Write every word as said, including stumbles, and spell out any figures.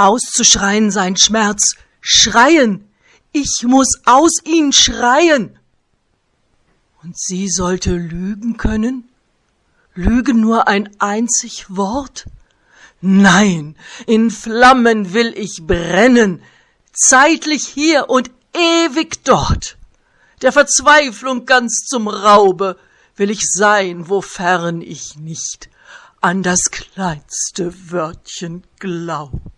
auszuschreien sein Schmerz, schreien, ich muß aus ihn schreien. Und sie sollte lügen können? Lügen nur ein einzig Wort? Nein, in Flammen will ich brennen, zeitlich hier und ewig dort. Der Verzweiflung ganz zum Raube will ich sein, wofern ich nicht an das kleinste Wörtchen glaube.